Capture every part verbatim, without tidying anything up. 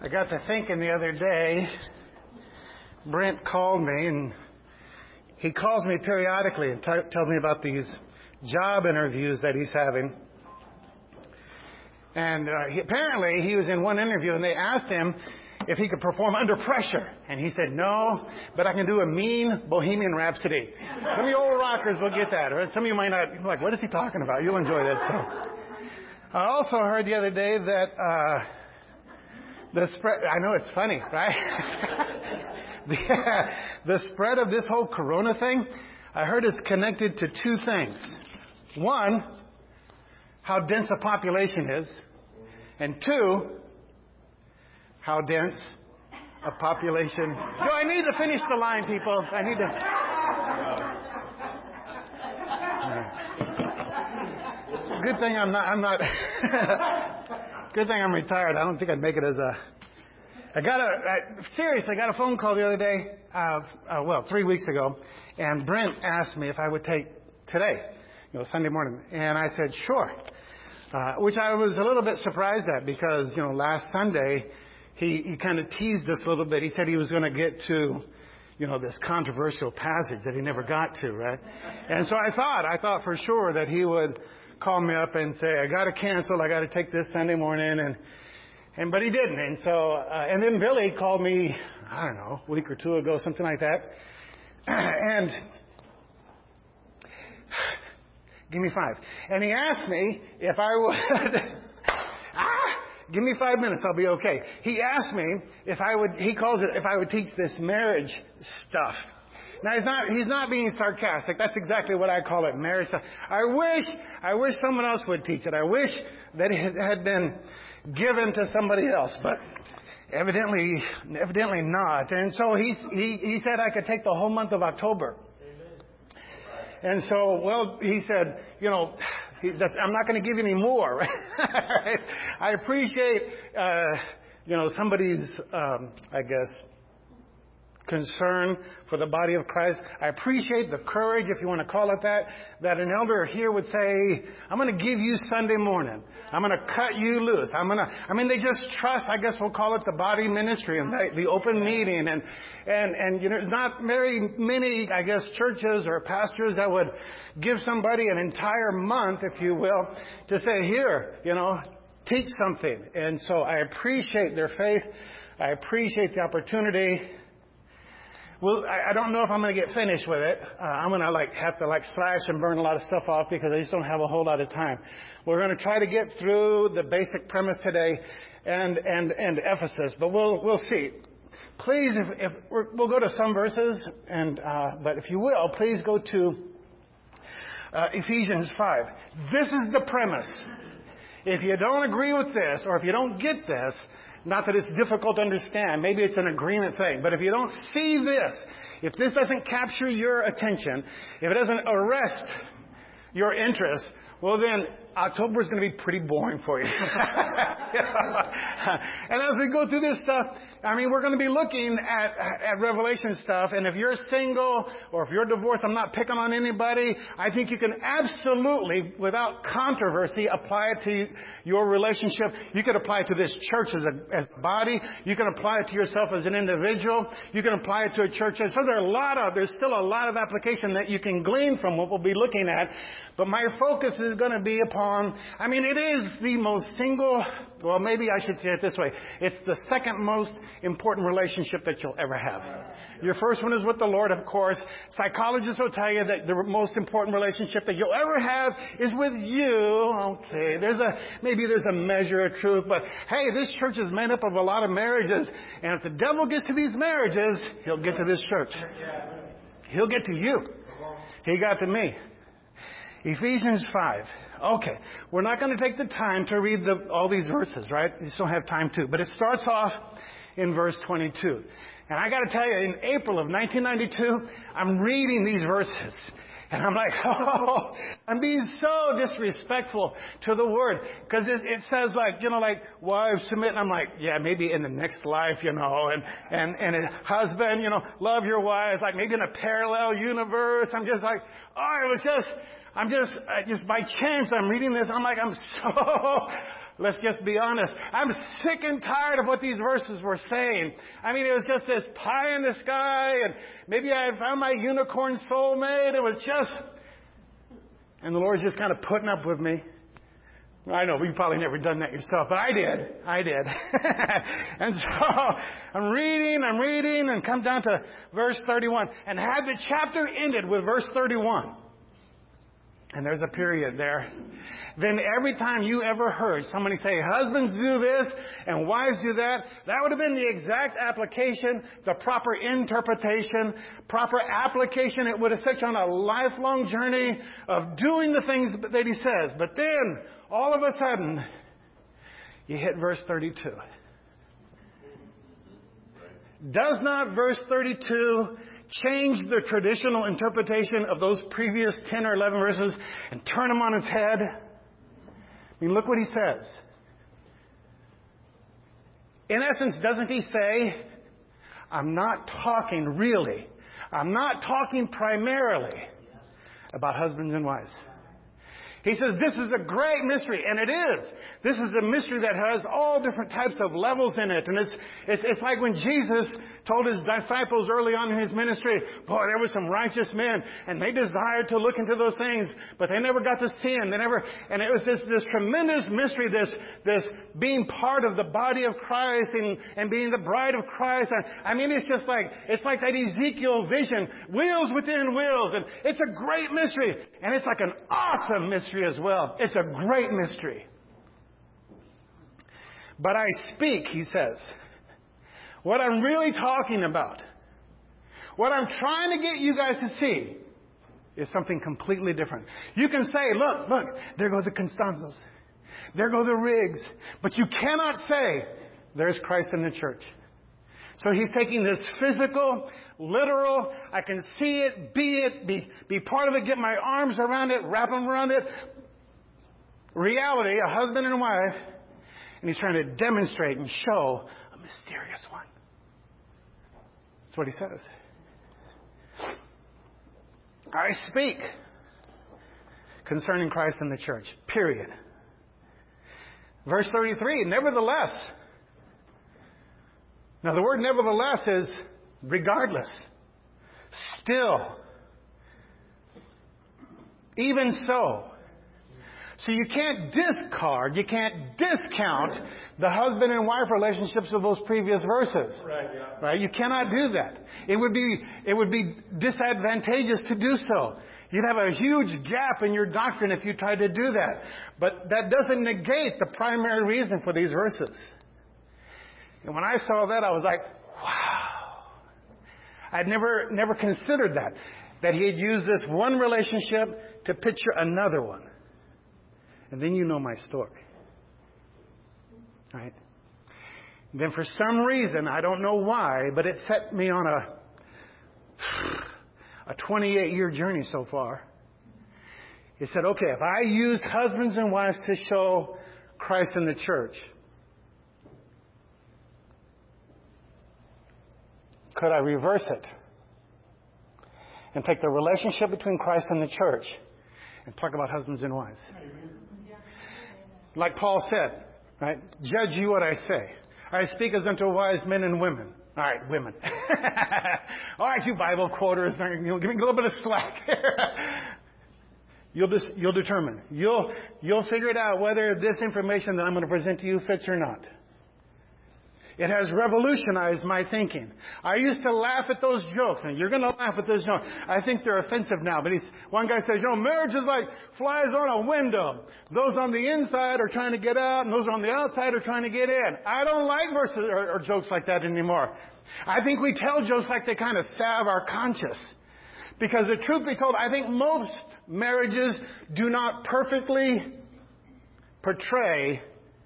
I got to thinking the other day, Brent called me, and he calls me periodically and t- tells me about these job interviews that he's having. And uh, he, apparently he was in one interview, and they asked him if he could perform under pressure. And he said, no, but I can do a mean Bohemian Rhapsody. Some of you old rockers will get that. Or some of you might not. You're like, what is he talking about? You'll enjoy that. So. I also heard the other day that uh, the spread, I know it's funny, right? the, the spread of this whole corona thing, I heard it's connected to two things. One, how dense a population is. And two, how dense a population. Yo, I need to finish the line, people. I need to. Good thing I'm not. I'm not. Good thing I'm retired. I don't think I'd make it as a. I got a I, seriously. I got a phone call the other day. Uh, uh, well, three weeks ago, and Brent asked me if I would take today, you know, Sunday morning, and I said sure, uh, which I was a little bit surprised at because you know last Sunday. He, he kind of teased us a little bit. He said he was going to get to, you know, this controversial passage that he never got to, right? And so I thought, I thought for sure that he would call me up and say, I got to cancel. I got to take this Sunday morning. And, and, but he didn't. And so, uh, and then Billy called me, I don't know, a week or two ago, something like that. And give me five. And he asked me if I would, ah! Give me five minutes, I'll be okay. He asked me if I would, he calls it, if I would teach this marriage stuff. Now he's not, he's not being sarcastic. That's exactly what I call it, marriage stuff. I wish, I wish someone else would teach it. I wish that it had been given to somebody else, but evidently, evidently not. And so he, he, he said I could take the whole month of October. And so, well, he said, you know, he, that's, I'm not going to give you any more. Right? I appreciate, uh, you know, somebody's, um, I guess, concern for the body of Christ. I appreciate the courage, if you want to call it that, that an elder here would say, I'm going to give you Sunday morning. I'm going to cut you loose. I'm going to, I mean, they just trust, I guess we'll call it the body ministry and the, the open meeting. And, and, and, you know, not very many, I guess, churches or pastors that would give somebody an entire month, if you will, to say, here, you know, teach something. And so I appreciate their faith. I appreciate the opportunity. Well, I, I don't know if I'm going to get finished with it. Uh, I'm going to like have to like slash and burn a lot of stuff off because I just don't have a whole lot of time. We're going to try to get through the basic premise today and and and Ephesus, but we'll we'll see. Please, if, if we're, we'll go to some verses, and uh, but if you will, please go to uh, Ephesians five. This is the premise. If you don't agree with this, or if you don't get this. Not that it's difficult to understand. Maybe it's an agreement thing. But if you don't see this, if this doesn't capture your attention, if it doesn't arrest your interest, well then October is going to be pretty boring for you. You know? And as we go through this stuff, I mean, we're going to be looking at, at Revelation stuff. And if you're single or if you're divorced, I'm not picking on anybody. I think you can absolutely, without controversy, apply it to your relationship. You can apply it to this church as a, as a body. You can apply it to yourself as an individual. You can apply it to a church. So there are a lot of, there's still a lot of application that you can glean from what we'll be looking at. But my focus is going to be upon, I mean, it is the most single, well, maybe I should say it this way. It's the second most important relationship that you'll ever have. Your first one is with the Lord, of course. Psychologists will tell you that the most important relationship that you'll ever have is with you. Okay, there's a, maybe there's a measure of truth, but hey, this church is made up of a lot of marriages, and if the devil gets to these marriages, he'll get to this church. He'll get to you. He got to me. Ephesians five. Okay, we're not going to take the time to read the, all these verses, right? You just don't have time to. But it starts off in verse twenty-two. And I got to tell you, in April of nineteen ninety-two, I'm reading these verses. And I'm like, oh, I'm being so disrespectful to the word. Because it, it says like, you know, like, wives submit. And I'm like, yeah, maybe in the next life, you know. And, and, and a husband, you know, love your wives. Like maybe in a parallel universe. I'm just like, oh, it was just... I'm just, I just by chance, I'm reading this. I'm like, I'm so, let's just be honest. I'm sick and tired of what these verses were saying. I mean, it was just this pie in the sky, and maybe I found my unicorn soulmate. It was just, and the Lord's just kind of putting up with me. I know, you've probably never done that yourself, but I did. I did. And so I'm reading, I'm reading, and come down to verse thirty-one. And had the chapter ended with verse thirty-one, and there's a period there, then every time you ever heard somebody say, husbands do this and wives do that, that would have been the exact application, the proper interpretation, proper application. It would have set you on a lifelong journey of doing the things that he says. But then, all of a sudden, you hit verse thirty-two. Does not verse thirty-two change the traditional interpretation of those previous ten or eleven verses and turn them on its head? I mean, look what he says. In essence, doesn't he say, I'm not talking really, I'm not talking primarily about husbands and wives. He says this is a great mystery, and it is. This is a mystery that has all different types of levels in it. And it's, it's, it's like when Jesus told his disciples early on in his ministry, boy, there were some righteous men, and they desired to look into those things, but they never got to see him. They never, and it was this, this tremendous mystery, this, this being part of the body of Christ and, and being the bride of Christ. And, I mean, it's just like, it's like that Ezekiel vision, wheels within wheels, and it's a great mystery, and it's like an awesome mystery as well. It's a great mystery. But I speak, he says, what I'm really talking about, what I'm trying to get you guys to see is something completely different. You can say, look, look, there go the Constanzos. There go the Riggs. But you cannot say, there's Christ in the church. So he's taking this physical, literal, I can see it, be it, be, be part of it, get my arms around it, wrap them around it. Reality, a husband and a wife, and he's trying to demonstrate and show a mysterious one. That's what he says. I speak concerning Christ and the church, period. Verse thirty-three, nevertheless. Now the word nevertheless is regardless, still, even so. So you can't discard, you can't discount the husband and wife relationships of those previous verses. Right, yeah. Right? You cannot do that. It would be, it would be disadvantageous to do so. You'd have a huge gap in your doctrine if you tried to do that. But that doesn't negate the primary reason for these verses. And when I saw that, I was like, wow. I'd never, never considered that. That he had used this one relationship to picture another one. And then you know my story. Right? And then for some reason, I don't know why, but it set me on a, a twenty-eight year journey so far. It said, okay, if I use husbands and wives to show Christ in the church, could I reverse it and take the relationship between Christ and the church and talk about husbands and wives? Like Paul said, right? Judge you what I say. I speak as unto wise men and women. All right, women. All right, you Bible quoters, give me a little bit of slack here. You'll just, you'll determine. You'll, you'll figure it out whether this information that I'm going to present to you fits or not. It has revolutionized my thinking. I used to laugh at those jokes, and you're going to laugh at this joke. I think they're offensive now, but he's, one guy says, you know, marriage is like flies on a window. Those on the inside are trying to get out, and those on the outside are trying to get in. I don't like verses or, or jokes like that anymore. I think we tell jokes like they kind of salve our conscience. Because the truth be told, I think most marriages do not perfectly portray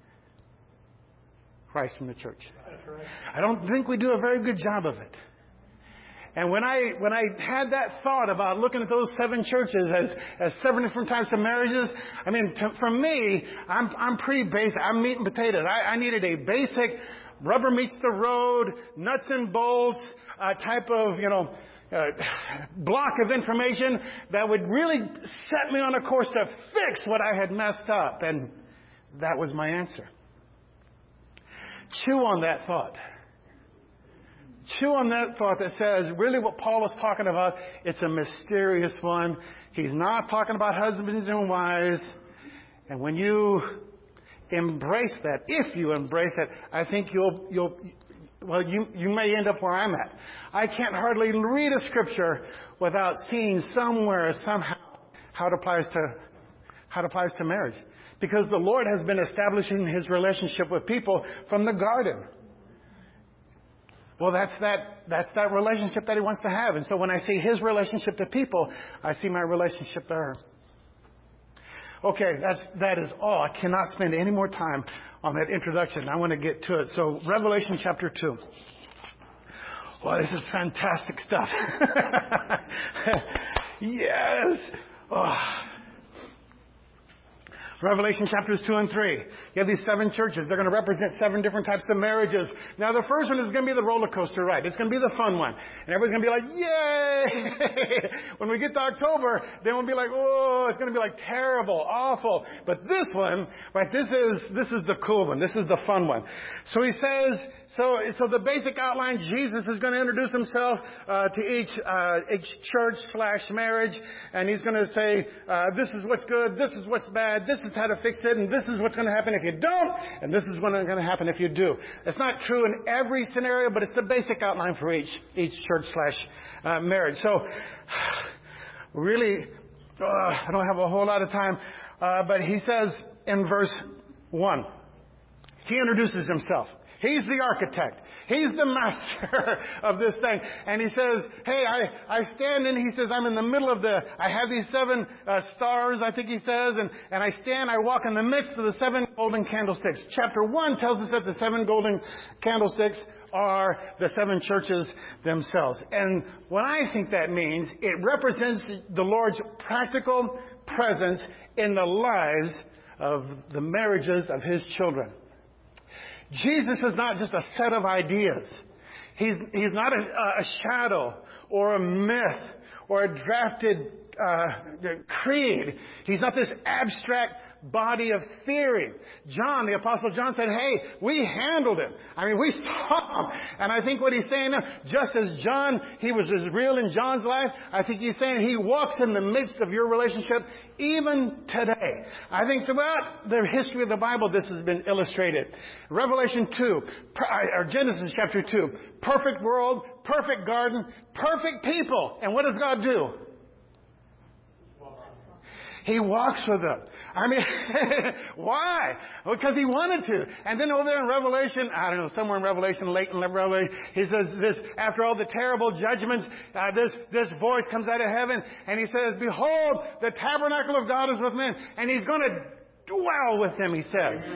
Christ from the church. I don't think we do a very good job of it. And when I when I had that thought about looking at those seven churches as as seven different types of marriages, I mean, to, for me, I'm I'm pretty basic. I'm meat and potatoes. I, I needed a basic rubber meets the road, nuts and bolts uh, type of you know uh, block of information that would really set me on a course to fix what I had messed up. And That was my answer. Chew on that thought. Chew on that thought that says, really what Paul is talking about, it's a mysterious one. He's not talking about husbands and wives. And when you embrace that, if you embrace that, I think you'll, you'll, well, you, you may end up where I'm at. I can't hardly read a scripture without seeing somewhere, somehow, how it applies to, how it applies to marriage. Because the Lord has been establishing His relationship with people from the garden. Well, that's that, that's that relationship that He wants to have. And so when I see His relationship to people, I see my relationship to her. Okay, that's, that is all. I cannot spend any more time on that introduction. I want to get to it. So, Revelation chapter two. Well, this is fantastic stuff. Yes. Oh. Revelation chapters two and three. You have these seven churches. They're going to represent seven different types of marriages. Now, the first one is going to be the roller coaster ride. It's going to be the fun one. And everybody's going to be like, yay! When we get to October, then we'll be like, oh, it's going to be like terrible, awful. But this one, right, this is, this is the cool one. This is the fun one. So he says, So, so the basic outline, Jesus is going to introduce himself uh, to each uh, each church slash marriage, and he's going to say, uh, this is what's good, this is what's bad, this is how to fix it, and this is what's going to happen if you don't, and this is what's going to happen if you do. It's not true in every scenario, but it's the basic outline for each each church slash uh, marriage. So, really, uh, I don't have a whole lot of time, uh, but he says in verse one, he introduces himself. He's the architect. He's the master of this thing. And he says, hey, I, I stand in, he says, I'm in the middle of the, I have these seven uh, stars, I think he says, and, and I stand, I walk in the midst of the seven golden candlesticks. Chapter one tells us that the seven golden candlesticks are the seven churches themselves. And what I think that means, it represents the Lord's practical presence in the lives of the marriages of His children. Jesus is not just a set of ideas. He's, he's not a, a shadow or a myth or a drafted uh, creed. He's not this abstract body of theory. John, the Apostle John said, hey, we handled it. I mean, we saw him. And I think what he's saying now, just as John, he was as real in John's life, I think he's saying he walks in the midst of your relationship even today. I think throughout the history of the Bible, this has been illustrated. Revelation two, or Genesis chapter two, perfect world, perfect garden, perfect people. And what does God do? He walks with them. I mean, why? Because He wanted to. And then over there in Revelation, I don't know, somewhere in Revelation, late in Revelation, He says this, after all the terrible judgments, uh, this, this voice comes out of heaven, and He says, behold, the tabernacle of God is with men, and He's going to dwell with them, He says.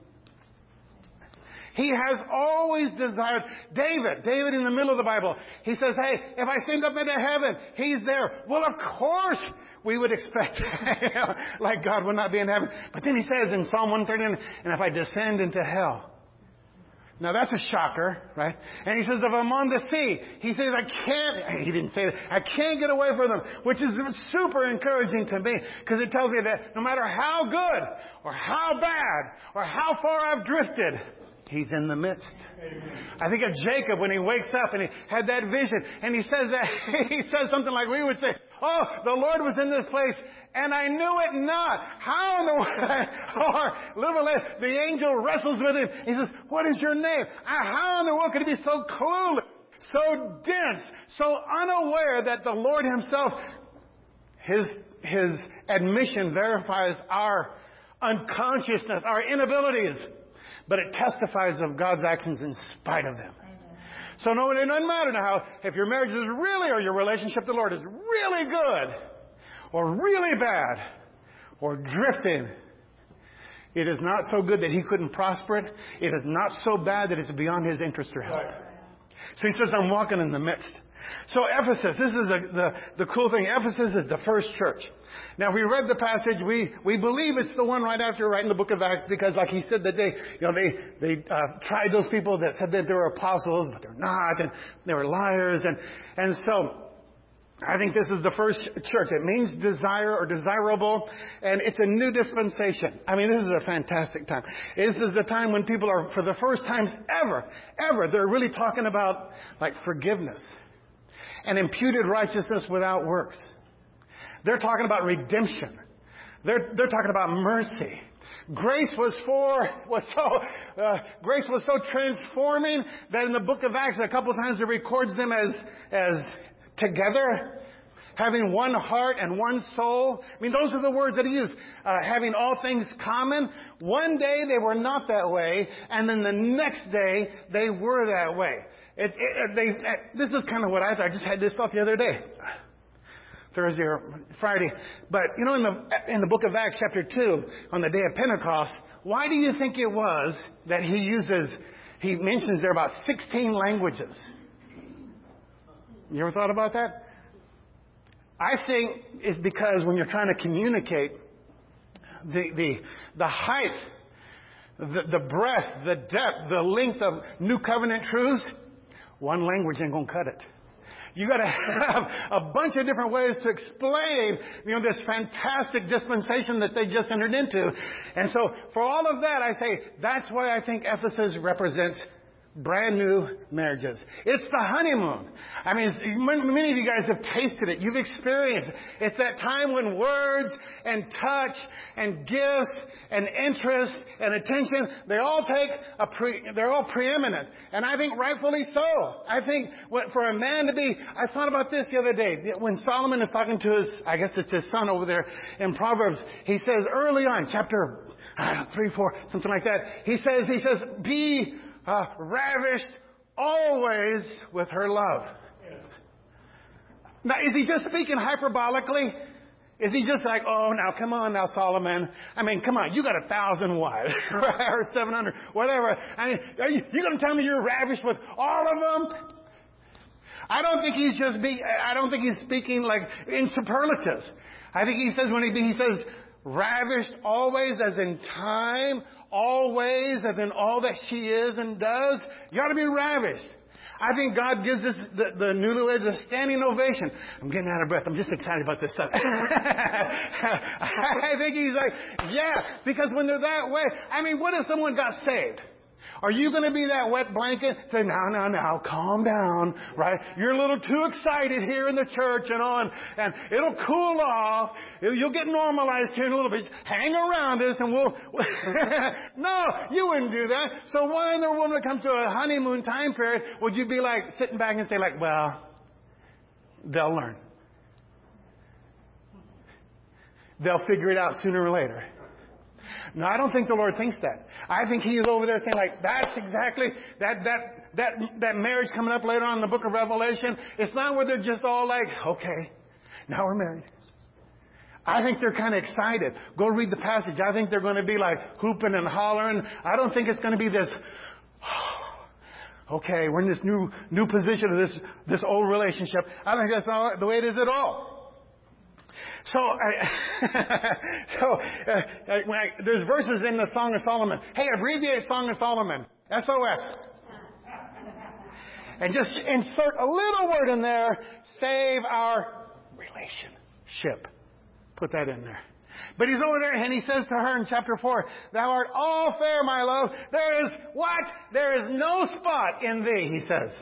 He has always desired, David, David in the middle of the Bible, he says, hey, if I ascend up into heaven, He's there. Well, of course we would expect, you know, like God would not be in heaven. But then he says in Psalm one thirty-nine, and if I descend into hell. Now that's a shocker, right? And he says, if I'm on the sea, he says, I can't, he didn't say that, I can't get away from them, which is super encouraging to me, because it tells me that no matter how good, or how bad, or how far I've drifted, He's in the midst. I think of Jacob when he wakes up and he had that vision, and he says that, he says something like we would say, oh, the Lord was in this place, and I knew it not. How in the world? Or little less, the angel wrestles with him. He says, what is your name? How in the world could he be so clueless, so dense, so unaware that the Lord Himself, His, His admission verifies our unconsciousness, our inabilities. But it testifies of God's actions in spite of them. So no, it doesn't matter now if your marriage is really, or your relationship to the Lord is really good, or really bad, or drifting. It is not so good that He couldn't prosper it. It is not so bad that it's beyond His interest or help. So He says, I'm walking in the midst. So Ephesus, this is the, the, the cool thing. Ephesus is the first church. Now we read the passage. We, we believe it's the one right after writing the book of Acts, because like he said that they, you know, they, they, uh, tried those people that said that they were apostles, but they're not, and they were liars. And, and so I think this is the first church. It means desire or desirable, and it's a new dispensation. I mean, this is a fantastic time. This is the time when people are, for the first times ever, ever, they're really talking about like forgiveness and imputed righteousness without works. They're talking about redemption. They're, they're talking about mercy. Grace was for, was so, uh, grace was so transforming that in the book of Acts, a couple of times it records them as, as together, having one heart and one soul. I mean, those are the words that he used. Uh, having all things common. One day they were not that way, and then the next day they were that way. It, it, they, it, this is kind of what I thought. I just had this thought the other day. Thursday or Friday. But, you know, in the in the book of Acts chapter two, on the day of Pentecost, why do you think it was that he uses, he mentions there about sixteen languages? You ever thought about that? I think it's because when you're trying to communicate the the the height, the, the breadth, the depth, the length of new covenant truths, one language ain't gonna cut it. You got to have a bunch of different ways to explain, you know, this fantastic dispensation that they just entered into. And so for all of that, I say that's why I think Ephesus represents brand new marriages. It's the honeymoon. I mean, many of you guys have tasted it. You've experienced it. It's that time when words and touch and gifts and interest and attention, they all take a pre, they're all preeminent. And I think rightfully so. I think what, for a man to be, I thought about this the other day. When Solomon is talking to his, I guess it's his son over there in Proverbs, he says early on, chapter I don't know, three, four, something like that, he says, he says, be Uh, ravished always with her love. Now, is he just speaking hyperbolically? Is he just like, oh, now come on now, Solomon. I mean, come on, you got a thousand wives, or seven hundred, whatever. I mean, are you, you going to tell me you're ravished with all of them? I don't think he's just be. I don't think he's speaking like in superlatives. I think he says when he he says ravished always, as in time. Always, as in all that she is and does, you ought to be ravished. I think God gives this, the, the newlyweds a standing ovation. I'm getting out of breath. I'm just excited about this stuff. I think he's like, yeah, because when they're that way, I mean, what if someone got saved? Are you going to be that wet blanket? Say, now, now, now, calm down, right? You're a little too excited here in the church and on, and it'll cool off. You'll get normalized here in a little bit. Hang around us and we'll... No, you wouldn't do that. So why in the world when it comes to a honeymoon time period, would you be like sitting back and say like, well, they'll learn. They'll figure it out sooner or later. No, I don't think the Lord thinks that. I think He is over there saying like, that's exactly, that, that, that, that marriage coming up later on in the book of Revelation. It's not where they're just all like, okay, now we're married. I think they're kind of excited. Go read the passage. I think they're going to be like hooping and hollering. I don't think it's going to be this, okay, we're in this new, new position of this, this old relationship. I think that's not the way it is at all. So, I, so uh, when I, there's verses in the Song of Solomon. Hey, abbreviate Song of Solomon. S O S. And just insert a little word in there. Save our relationship. Put that in there. But he's over there and he says to her in chapter four, thou art all fair, my love. There is what? There is no spot in thee, he says.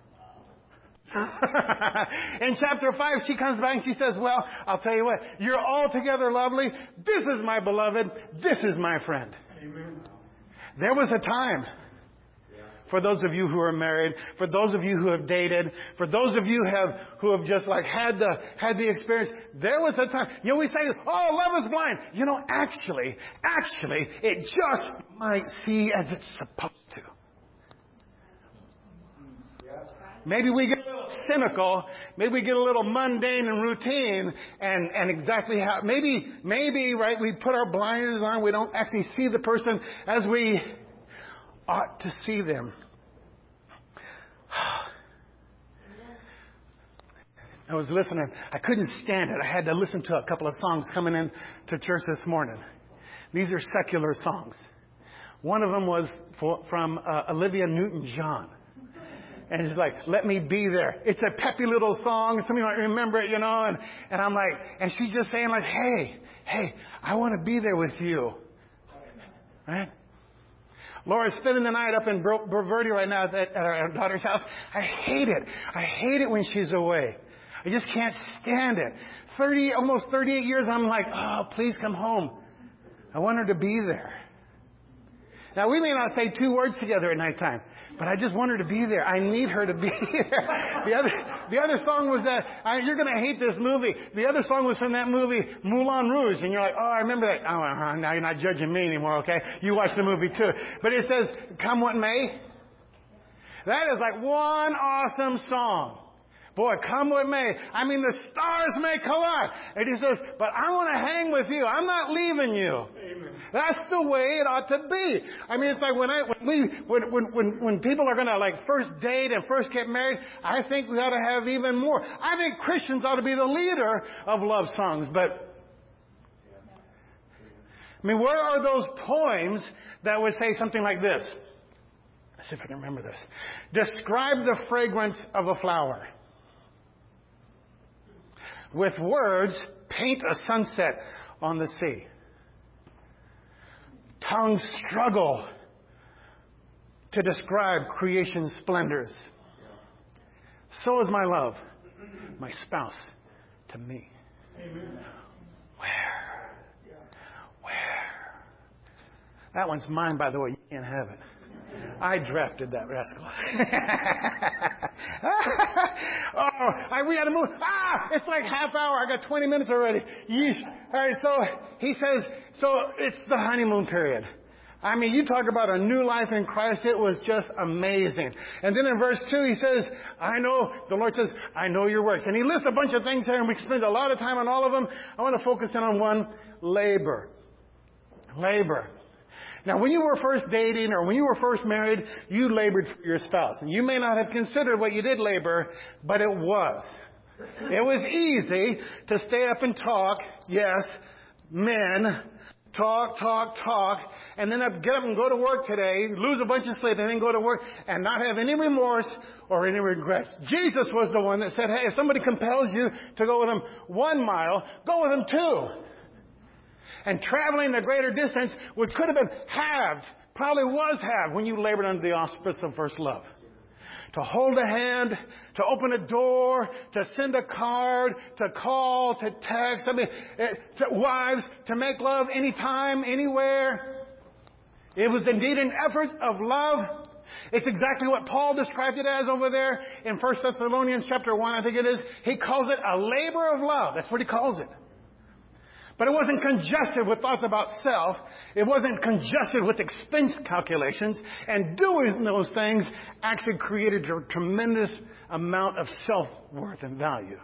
In chapter five, she comes back and she says, well, I'll tell you what, you're altogether lovely. This is my beloved. This is my friend. Amen. There was a time for those of you who are married, for those of you who have dated, for those of you have who have just like had the had the experience. There was a time. You know, we say, oh, love is blind. You know, actually, actually, it just might see as it's supposed to. Maybe we get a little cynical. Maybe we get a little mundane and routine, and, and exactly how. Maybe, maybe, right? We put our blinders on. We don't actually see the person as we ought to see them. I was listening. I couldn't stand it. I had to listen to a couple of songs coming in to church this morning. These are secular songs. One of them was for, from uh, Olivia Newton-John. And it's like, let me be there. It's a peppy little song. Some of you might remember it, you know. And, and I'm like, and she's just saying like, hey, hey, I want to be there with you. Right? Laura's spending the night up in Broverdi right now at, at our daughter's house. I hate it. I hate it when she's away. I just can't stand it. thirty, almost thirty-eight years, I'm like, oh, please come home. I want her to be there. Now, we may not say two words together at nighttime, but I just want her to be there. I need her to be there. The other, the other song was that, I, you're going to hate this movie. The other song was from that movie, Moulin Rouge. And you're like, oh, I remember that. Oh, uh-huh, now you're not judging me anymore, okay? You watched the movie too. But it says, come what may. That is like one awesome song. Boy, come what may. I mean, the stars may collide. And he says, but I want to hang with you. I'm not leaving you. Amen. That's the way it ought to be. I mean, it's like when I, when we, when, when, when, when people are going to like first date and first get married, I think we ought to have even more. I think Christians ought to be the leader of love songs. But, I mean, where are those poems that would say something like this? Let's see if I can remember this. Describe the fragrance of a flower. With words, paint a sunset on the sea. Tongues struggle to describe creation's splendors. So is my love, my spouse, to me. Amen. Where? Where? That one's mine, by the way. You can't have it. I drafted that rascal. oh, I, we had to move. Ah, it's like half hour. I got twenty minutes already. Yeesh. All right, so he says, so it's the honeymoon period. I mean, you talk about a new life in Christ. It was just amazing. And then in verse two, he says, I know, the Lord says, I know your works. And he lists a bunch of things here, and we can spend a lot of time on all of them. I want to focus in on one, labor. Labor. Now, when you were first dating or when you were first married, you labored for your spouse. And you may not have considered what you did labor, but it was. It was easy to stay up and talk. Yes, men, talk, talk, talk, and then get up and go to work today, lose a bunch of sleep, and then go to work and not have any remorse or any regrets. Jesus was the one that said, hey, if somebody compels you to go with them one mile, go with them two. And traveling the greater distance, which could have been halved, probably was halved when you labored under the auspice of first love. To hold a hand, to open a door, to send a card, to call, to text, I mean, to wives, to make love anytime, anywhere. It was indeed an effort of love. It's exactly what Paul described it as over there in First Thessalonians chapter one, I think it is. He calls it a labor of love. That's what he calls it. But it wasn't congested with thoughts about self. It wasn't congested with expense calculations. And doing those things actually created a tremendous amount of self-worth and value.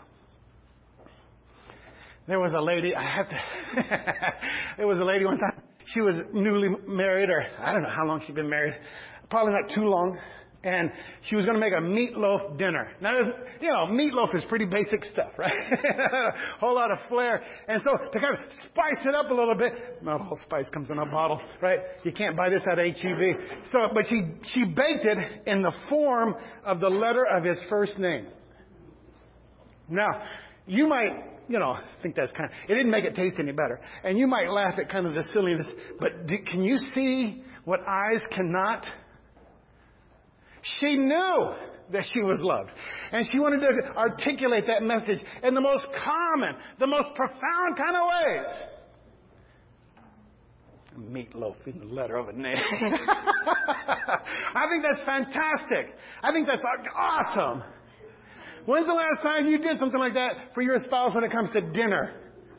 There was a lady, I have to, there was a lady one time, she was newly married, or I don't know how long she'd been married, probably not too long. And she was going to make a meatloaf dinner. Now, you know, meatloaf is pretty basic stuff, right? A whole lot of flair. And so to kind of spice it up a little bit, not all spice comes in a bottle, right? You can't buy this at H E B. So, but she, she baked it in the form of the letter of his first name. Now, you might, you know, think that's kind of, it didn't make it taste any better. And you might laugh at kind of the silliness, but do, can you see what eyes cannot? She knew that she was loved. And she wanted to articulate that message in the most common, the most profound kind of ways. Meatloaf in the letter of a name. I think that's fantastic. I think that's awesome. When's the last time you did something like that for your spouse when it comes to dinner?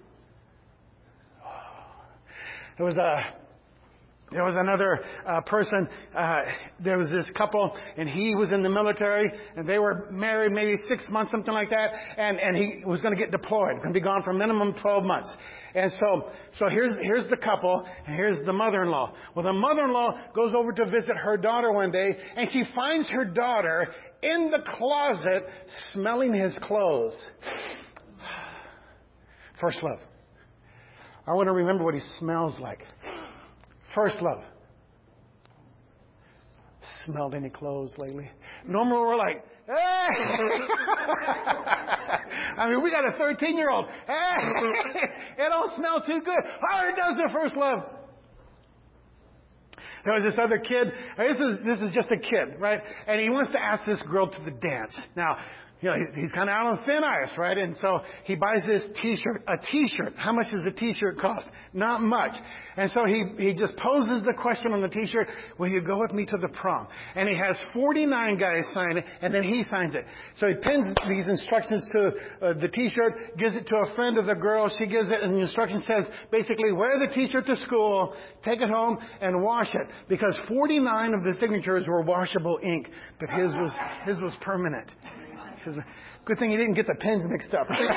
There was a There was another uh, person, uh, there was this couple, and he was in the military, and they were married maybe six months, something like that, and, and he was going to get deployed, going to be gone for minimum twelve months. And so, so here's, here's the couple, and here's the mother-in-law. Well, the mother-in-law goes over to visit her daughter one day, and she finds her daughter in the closet smelling his clothes. First love. I want to remember what he smells like. First love. smelled any clothes lately? Normally we're like, hey! I mean, we got a thirteen-year-old. Hey! It don't smell too good. Oh, it does the first love. There was this other kid. This is this is just a kid, right? And he wants to ask this girl to the dance. Now, you know, he's, he's kind of out on thin ice, right? And so he buys this T-shirt. A T-shirt. How much does a T-shirt cost? Not much. And so he he just poses the question on the T-shirt, will you go with me to the prom? And he has forty-nine guys sign it, and then he signs it. So he pins these instructions to uh, the T-shirt, gives it to a friend of the girl. She gives it, and the instruction says, basically, wear the T-shirt to school, take it home, and wash it. Because forty-nine of the signatures were washable ink, but his was his was permanent. Good thing he didn't get the pens mixed up. Right?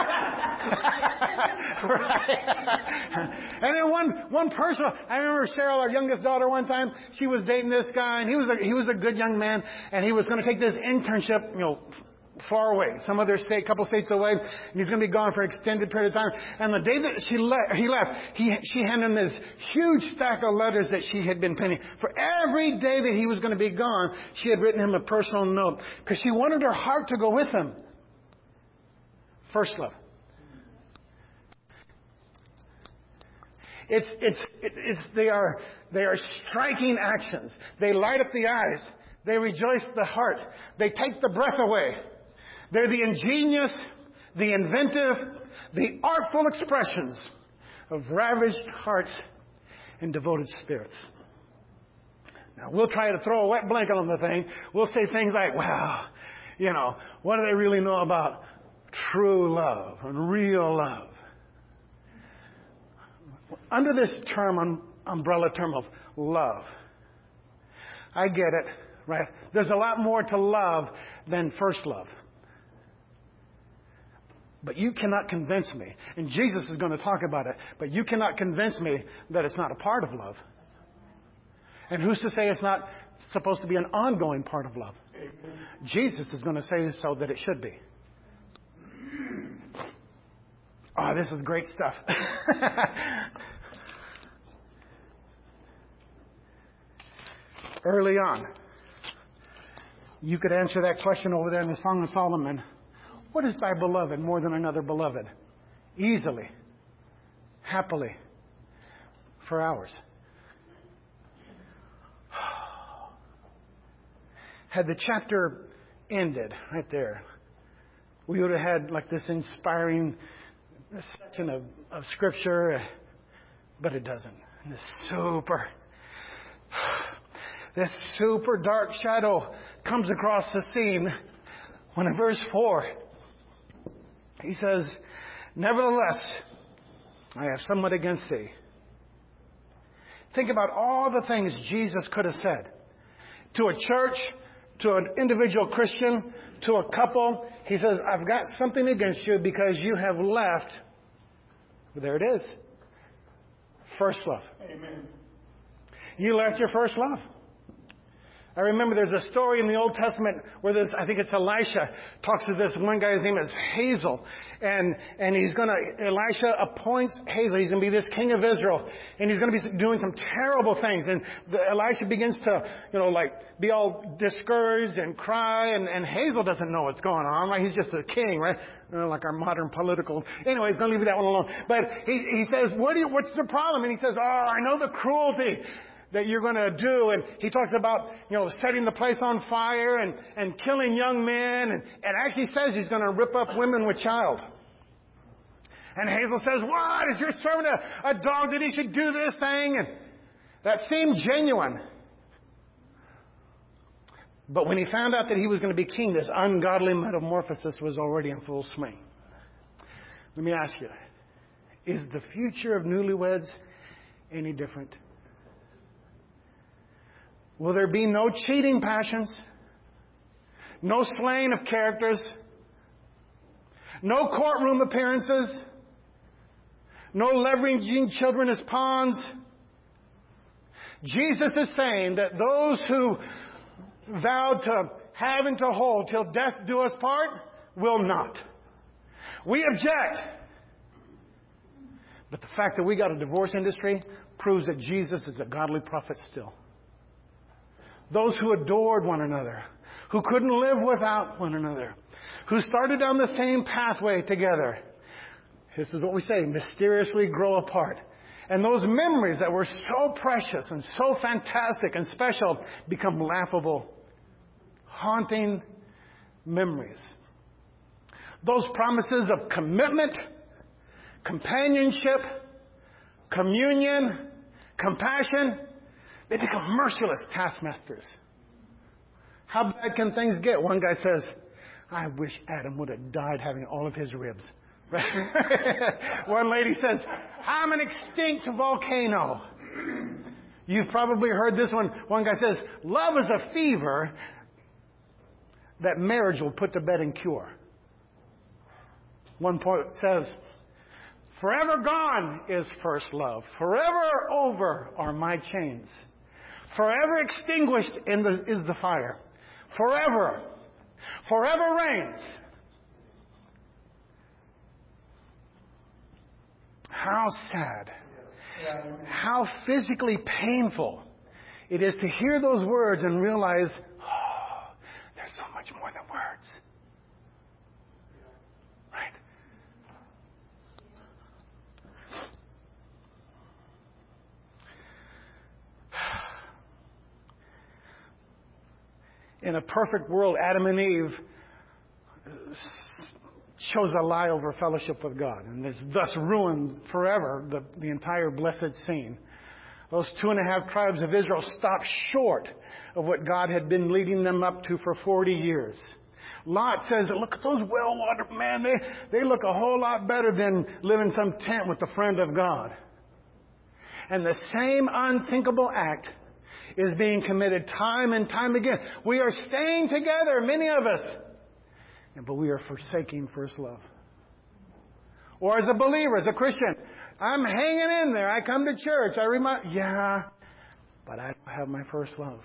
And then one one person, I remember Cheryl, our youngest daughter, one time she was dating this guy, and he was a, he was a good young man, and he was going to take this internship, you know, far away, some other state, couple states away, and he's going to be gone for an extended period of time. And the day that she le- he left, he she handed him this huge stack of letters that she had been penning. For every day that he was going to be gone, she had written him a personal note because she wanted her heart to go with him. First love. It's it's it's they are they are striking actions. They light up the eyes. They rejoice the heart. They take the breath away. They're the ingenious, the inventive, the artful expressions of ravished hearts and devoted spirits. Now, we'll try to throw a wet blanket on the thing. We'll say things like, wow, you know, what do they really know about true love and real love? Under this term, um, umbrella term of love, I get it, right? There's a lot more to love than first love. But you cannot convince me, and Jesus is going to talk about it, but you cannot convince me that it's not a part of love. And who's to say it's not supposed to be an ongoing part of love? Jesus is going to say so that it should be. Oh, this is great stuff. Early on, you could answer that question over there in the Song of Solomon. What is thy beloved more than another beloved? Easily, happily, for hours. Had the chapter ended right there, we would have had like this inspiring section of, of Scripture, but it doesn't. And this super, this super dark shadow comes across the scene when in verse four, he says, nevertheless, I have somewhat against thee. Think about all the things Jesus could have said to a church, to an individual Christian, to a couple. He says, I've got something against you because you have left. But there it is. First love. Amen. You left your first love. I remember there's a story in the Old Testament where this, I think it's Elisha, talks to this one guy, his name is Hazael. And, and he's gonna, Elisha appoints Hazael. He's gonna be this king of Israel. And he's gonna be doing some terrible things. And the, Elisha begins to, you know, like, be all discouraged and cry. And, and Hazael doesn't know what's going on, right? He's just a king, right? You know, like our modern political. Anyway, he's gonna leave that one alone. But he, he says, what do you, what's the problem? And he says, oh, I know the cruelty that you're going to do. And he talks about, you know, setting the place on fire and, and killing young men. And, and actually says he's going to rip up women with child. And Hazael says, what? Is your servant a, a dog that he should do this thing? And that seemed genuine. But when he found out that he was going to be king, this ungodly metamorphosis was already in full swing. Let me ask you, is the future of newlyweds any different? Will there be no cheating passions? No slaying of characters? No courtroom appearances? No leveraging children as pawns? Jesus is saying that those who vowed to have and to hold till death do us part will not. We object. But the fact that we got a divorce industry proves that Jesus is a godly prophet still. those who adored one another, who couldn't live without one another, who started down the same pathway together. This is what we say, mysteriously grow apart. And those memories that were so precious and so fantastic and special become laughable, haunting memories. Those promises of commitment, companionship, communion, compassion, they become merciless taskmasters. How bad can things get? One guy says, I wish Adam would have died having all of his ribs. One lady says, I'm an extinct volcano. You've probably heard this one. One guy says, love is a fever that marriage will put to bed and cure. One poet says, forever gone is first love. Forever over are my chains. Forever extinguished in the, is the fire. Forever. Forever reigns. How sad. How physically painful it is to hear those words and realize, oh, there's so much more than words. Right? In a perfect world, Adam and Eve chose a lie over fellowship with God, and has thus ruined forever the, the entire blessed scene. Those two and a half tribes of Israel stopped short of what God had been leading them up to for forty years. Lot says, look at those well-watered, man, they, they look a whole lot better than living in some tent with the friend of God. And the same unthinkable act is being committed time and time again. We are staying together, many of us, but we are forsaking first love. Or as a believer, as a Christian, I'm hanging in there. I come to church. I remind, yeah, but I don't have my first love.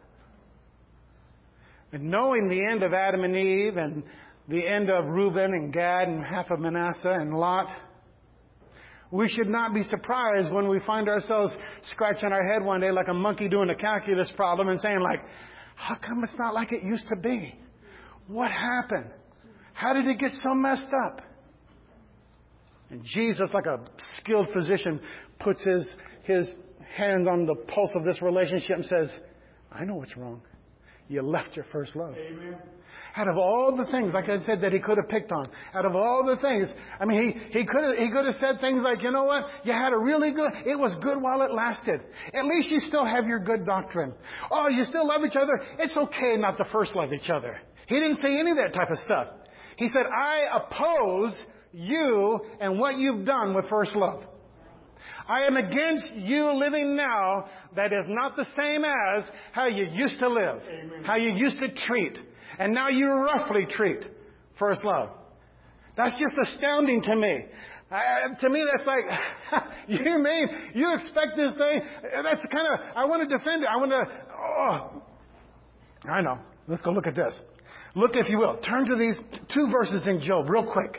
And knowing the end of Adam and Eve and the end of Reuben and Gad and half of Manasseh and Lot, we should not be surprised when we find ourselves scratching our head one day like a monkey doing a calculus problem and saying like, how come it's not like it used to be? What happened? How did it get so messed up? And Jesus, like a skilled physician, puts his, his hand on the pulse of this relationship and says, I know what's wrong. You left your first love. Amen. Out of all the things, like I said, that he could have picked on, out of all the things, I mean, he, he could have, he could have said things like, you know what? You had a really good, it was good while it lasted. At least you still have your good doctrine. Oh, you still love each other? It's okay not to first love each other. He didn't say any of that type of stuff. He said, I oppose you and what you've done with first love. I am against you living now that is not the same as how you used to live, Amen. How you used to treat, and now you roughly treat first love. That's just astounding to me. Uh, to me, that's like, you mean, you expect this thing? That's kind of, I want to defend it. I want to, oh, I know. Let's go look at this. Look, if you will. Turn to these two verses in Job real quick.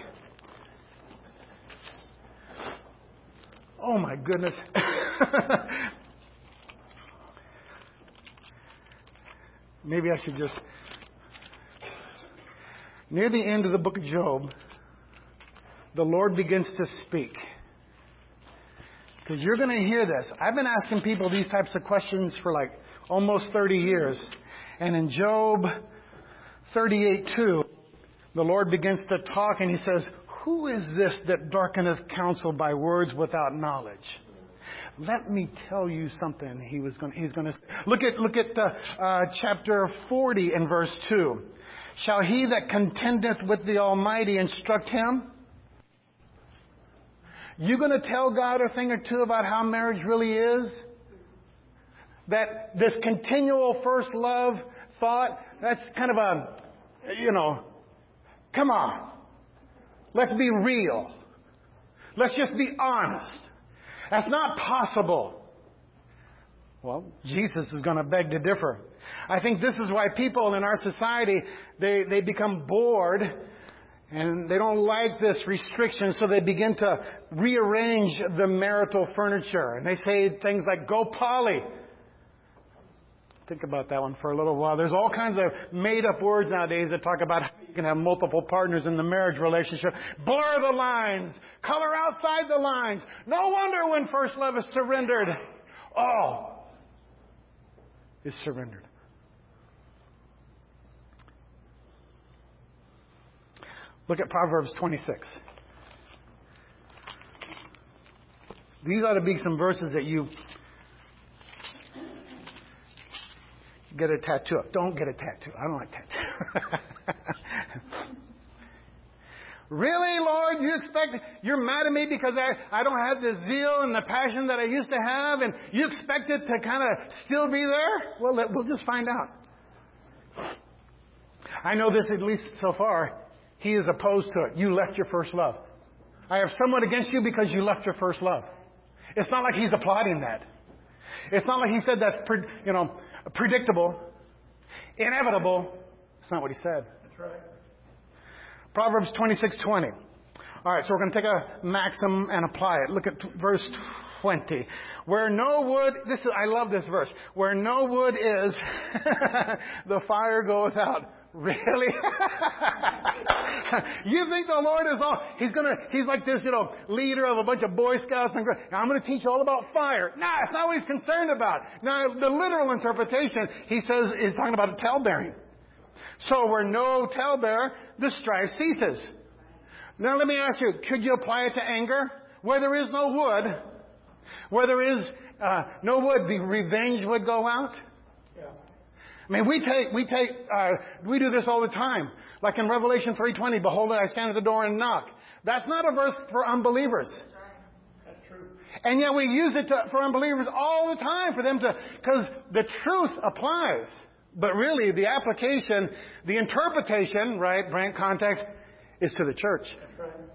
Oh, my goodness. Maybe I should just... Near the end of the book of Job, the Lord begins to speak. Because you're going to hear this. I've been asking people these types of questions for like almost thirty years. And in Job thirty-eight two, the Lord begins to talk and he says, who is this that darkeneth counsel by words without knowledge? Let me tell you something. He was going. He's going to look at look at uh, uh, chapter forty and verse two. Shall he that contendeth with the Almighty instruct him? You going to tell God a thing or two about how marriage really is? That this continual first love thought, that's kind of a, you know, come on. Let's be real. Let's just be honest. That's not possible. Well, Jesus is going to beg to differ. I think this is why people in our society, they, they become bored and they don't like this restriction, so they begin to rearrange the marital furniture. And they say things like, go poly. Think about that one for a little while. There's all kinds of made-up words nowadays that talk about how you can have multiple partners in the marriage relationship. Blur the lines. Color outside the lines. No wonder when first love is surrendered, all is surrendered. Look at Proverbs twenty-six. These ought to be some verses that you get a tattoo of. Don't get a tattoo. I don't like tattoos. Really, Lord? You expect, you're mad at me because I, I don't have the zeal and the passion that I used to have, and you expect it to kind of still be there? Well, let, we'll just find out. I know this at least so far. He is opposed to it. You left your first love. I have somewhat against you because you left your first love. It's not like he's applauding that. It's not like he said that's, pre, you know, predictable, inevitable. That's not what he said. That's right. Proverbs twenty-six twenty. All right, so we're going to take a maxim and apply it. Look at verse twenty. Where no wood, this is, I love this verse. Where no wood is, the fire goeth out. Really? You think the Lord is all, he's gonna, he's like this, you know, leader of a bunch of Boy Scouts and I'm gonna teach you all about fire. Nah, it's not what he's concerned about. Now, the literal interpretation, he says, is talking about a tale-bearing. So where no tale-bearer, the strife ceases. Now let me ask you, could you apply it to anger? Where there is no wood, where there is uh, no wood, the revenge would go out? I mean, we take, we take, uh, we do this all the time. Like in Revelation three twenty, behold, I stand at the door and knock. That's not a verse for unbelievers. That's true. And yet we use it to, for unbelievers all the time for them to, because the truth applies. But really, the application, the interpretation, right, Brent, context, is to the church. That's right.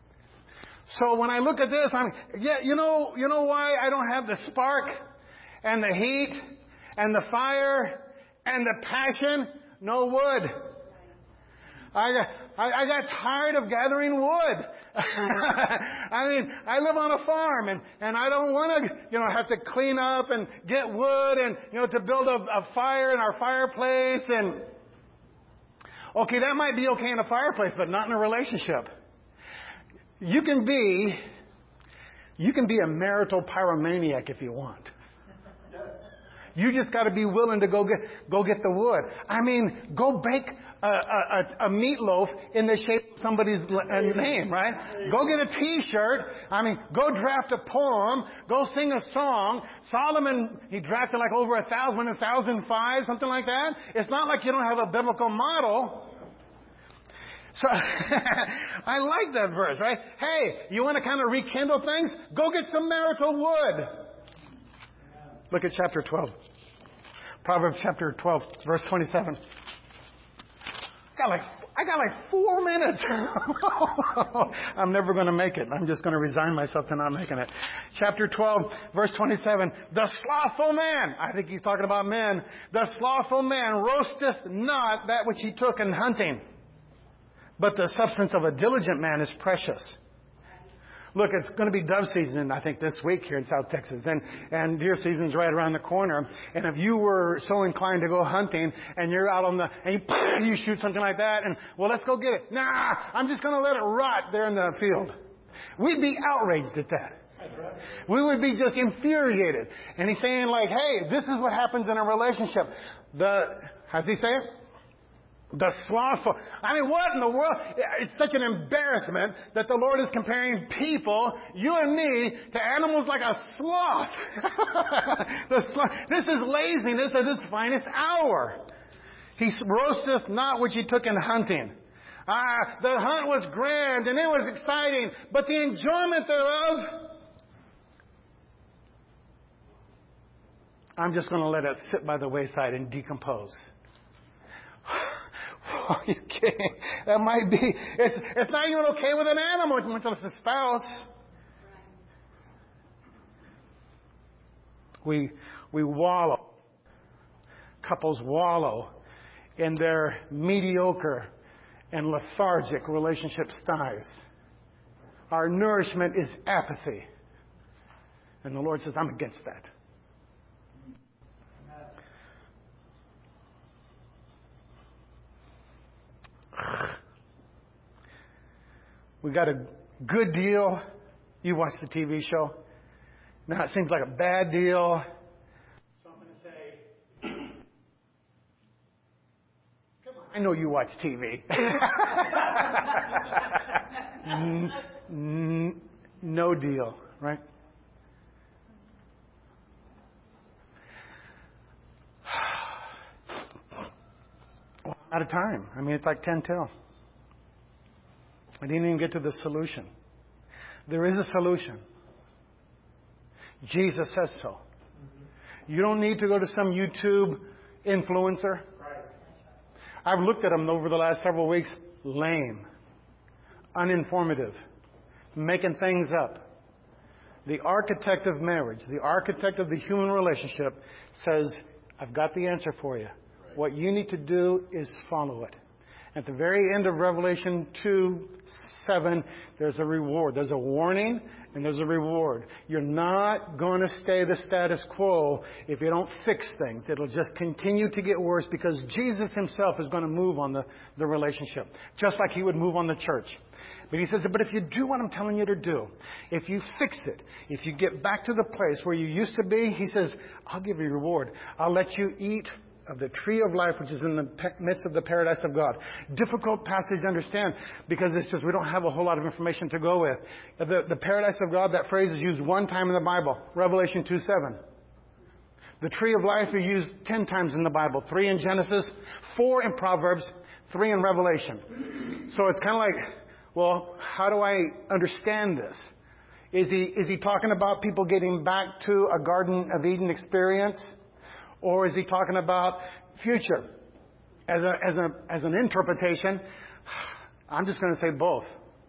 So when I look at this, I'm, yeah, you know, you know why I don't have the spark and the heat and the fire and the passion? No wood. I got, I, I got tired of gathering wood. I mean, I live on a farm and, and I don't want to, you know, have to clean up and get wood and, you know, to build a, a fire in our fireplace. And, okay, that might be okay in a fireplace, but not in a relationship. You can be, you can be a marital pyromaniac if you want. You just got to be willing to go get go get the wood. I mean, go bake a, a, a meatloaf in the shape of somebody's name, right? Go get a T-shirt. I mean, go draft a poem. Go sing a song. Solomon, he drafted like over a thousand, a thousand five, something like that. It's not like you don't have a biblical model. So, I like that verse, right? Hey, you want to kind of rekindle things? Go get some marital wood. Look at chapter twelve. Proverbs chapter twelve, verse twenty-seven. I got like, I got like four minutes. I'm never going to make it. I'm just going to resign myself to not making it. Chapter twelve, verse twenty-seven. The slothful man, I think he's talking about men. The slothful man roasteth not that which he took in hunting, but the substance of a diligent man is precious. Look, it's going to be dove season, I think, this week here in South Texas. And, and deer season's right around the corner. And if you were so inclined to go hunting and you're out on the, and you, you shoot something like that and, well, let's go get it. Nah, I'm just going to let it rot there in the field. We'd be outraged at that. We would be just infuriated. And he's saying like, hey, this is what happens in a relationship. The, how's he say it? The slothful. I mean, what in the world? It's such an embarrassment that the Lord is comparing people, you and me, to animals like a sloth. the sloth. This is laziness at its finest hour. He roasteth not which he took in hunting. Ah, the hunt was grand and it was exciting, but the enjoyment thereof, I'm just going to let it sit by the wayside and decompose. Are you kidding? That might be, it's, it's not even okay with an animal, much less a spouse. We, we wallow, couples wallow in their mediocre and lethargic relationship styles. Our nourishment is apathy. And the Lord says, I'm against that. We got a good deal. You watch the T V show. Now it seems like a bad deal. So I'm going to say, come on, I know you watch T V. n- n- no deal, right? Well, out of time. I mean, it's like ten till. I didn't even get to the solution. There is a solution. Jesus says so. You don't need to go to some YouTube influencer. I've looked at them over the last several weeks. Lame. Uninformative. Making things up. The architect of marriage, the architect of the human relationship says, I've got the answer for you. What you need to do is follow it. At the very end of Revelation two seven, there's a reward. There's a warning and there's a reward. You're not going to stay the status quo if you don't fix things. It'll just continue to get worse because Jesus himself is going to move on the, the relationship, just like he would move on the church. But he says, but if you do what I'm telling you to do, if you fix it, if you get back to the place where you used to be, he says, I'll give you a reward. I'll let you eat of the tree of life, which is in the midst of the paradise of God. Difficult passage to understand because it's just we don't have a whole lot of information to go with. The, the paradise of God, that phrase is used one time in the Bible, Revelation two seven. The tree of life is used ten times in the Bible, three in Genesis, four in Proverbs, three in Revelation. So it's kind of like, well, how do I understand this? Is he, is he talking about people getting back to a Garden of Eden experience? Or is he talking about future? As a, as a, as an interpretation, I'm just going to say both.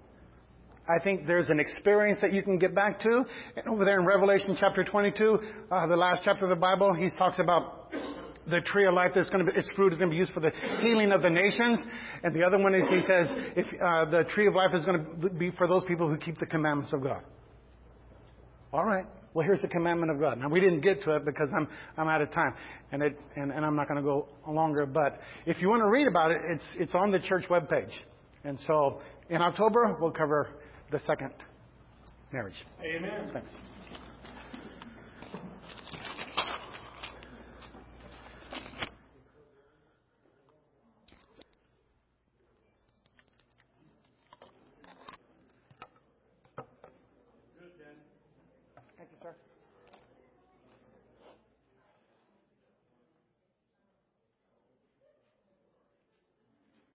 I think there's an experience that you can get back to. And over there in Revelation chapter twenty-two, uh, the last chapter of the Bible, he talks about the tree of life that's going to be, its fruit is going to be used for the healing of the nations. And the other one is he says, if, uh, the tree of life is going to be for those people who keep the commandments of God. All right. Well, here's the commandment of God. Now, we didn't get to it because I'm I'm out of time, and it and, and I'm not going to go longer. But if you want to read about it, it's it's on the church webpage. And so in October, we'll cover the second marriage. Amen. Thanks.